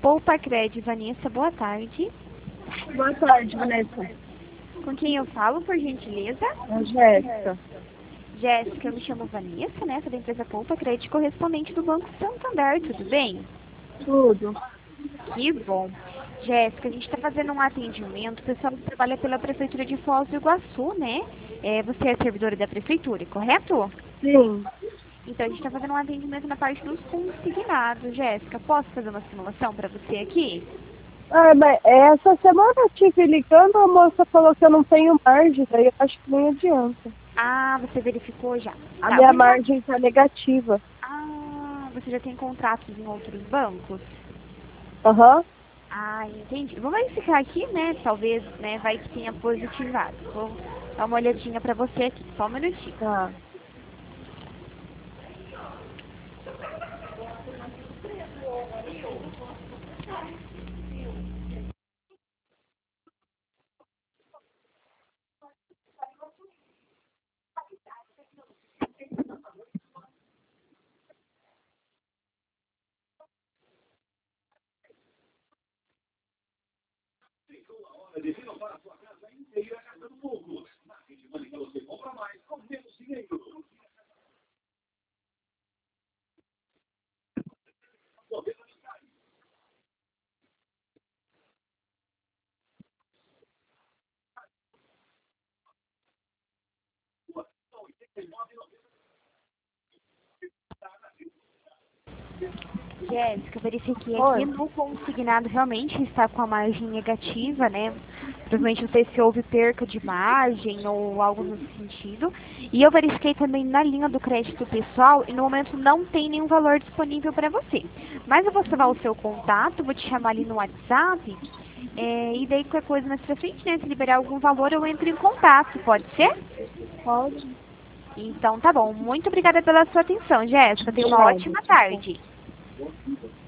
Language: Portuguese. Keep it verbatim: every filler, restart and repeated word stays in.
Poupa Cred, Vanessa, boa tarde. Boa tarde, Vanessa. Com quem eu falo, por gentileza? É Jéssica. Jéssica, eu me chamo Vanessa, né? Sou da empresa Poupa Cred, correspondente do Banco Santander, tudo bem? Tudo. Que bom. Jéssica, a gente está fazendo um atendimento, o pessoal que trabalha pela Prefeitura de Foz do Iguaçu, né? É, você é servidora da Prefeitura, correto? Sim. Então, a gente está fazendo um atendimento na parte dos consignados. Jéssica, posso fazer uma simulação para você aqui? Ah, mas essa semana eu tive ligando, a moça falou que eu não tenho margem, daí eu acho que nem adianta. Ah, você verificou já. A Tá, minha muito... margem está negativa. Ah, você já tem contratos em outros bancos? Aham. Uhum. Ah, entendi. Vou verificar aqui, né? Talvez, né, vai que tenha positivado. Vou dar uma olhadinha pra você aqui. Só um minutinho. Tá. Jéssica, verifiquei aqui Oi. no consignado realmente está com a margem negativa, né? Provavelmente não sei se houve perca de margem ou algo nesse sentido. E eu verifiquei também na linha do crédito pessoal e no momento não tem nenhum valor disponível para você. Mas eu vou salvar o seu contato, vou te chamar ali no WhatsApp. É, e daí qualquer coisa mais pra frente, né? Se liberar algum valor, eu entro em contato, pode ser? Pode. Então tá bom. Muito obrigada pela sua atenção, Jéssica. Tenha De uma nada. ótima tarde.